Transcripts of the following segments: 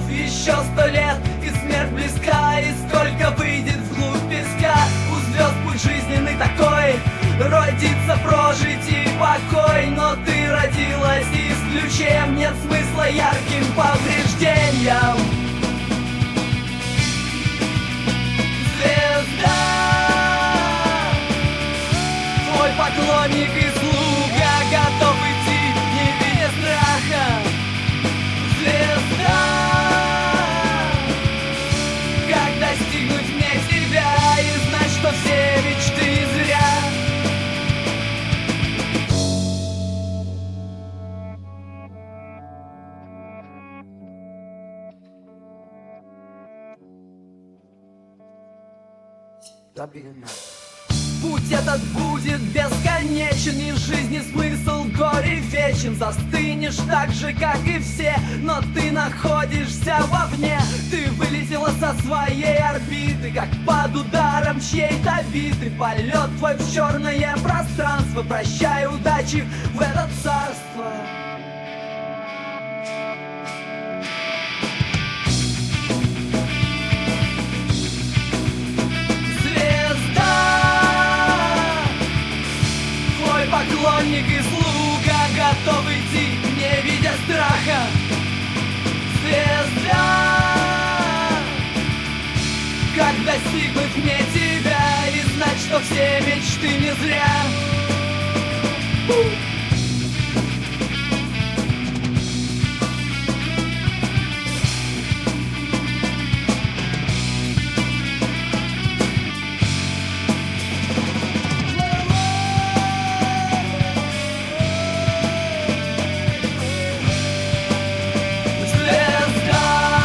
еще 100 лет, и смерть близка, и сколько выйдет вглубь песка. У звезд путь жизненный такой, родиться, прожить и покой. Но ты родилась, и с ключем нет смысла ярким повреждениям. Звезда, твой поклонник и слуга готов идти, не видя страха. Звезда, как достигнуть мне тебя и знать, что все мечты не зря. Путь этот будет бесконечен, и жизни смысл горе вечен. Застынешь так же, как и все, но ты находишься вовне. Ты вылетела со своей орбиты, как под ударом чьей-то биты. Полет твой в черное пространство, прощай удачи в это царство. Поклонник и слуга готов идти, не видя страха. Звезда, как достигнуть мне тебя и знать, что все мечты не зря.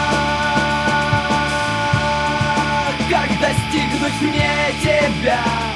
Достигнуть мне тебя.